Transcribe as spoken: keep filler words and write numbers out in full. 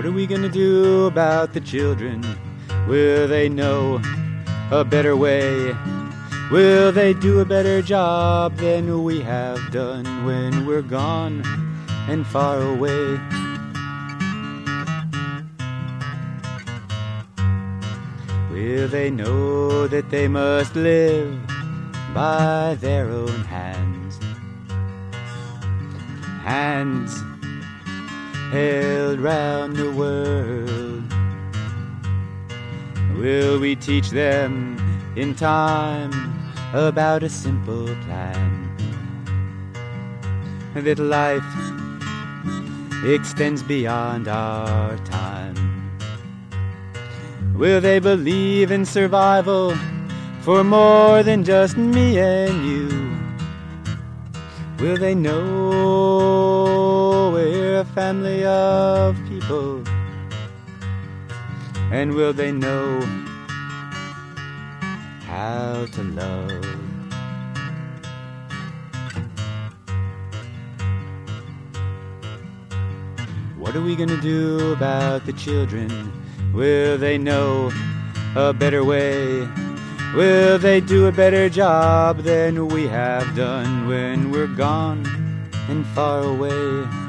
are we gonna do about the children? Will they know a better way? Will they do a better job than we have done when we're gone and far away? Will they know that they must live by their own hands? Hands held round the world. Will we teach them in time about a simple plan? That life extends beyond our time. Will they believe in survival for more than just me and you? Will they know we're a family of people? And will they know how to love? What are we gonna do about the children? Will they know a better way? Will they do a better job than we have done when we're gone and far away?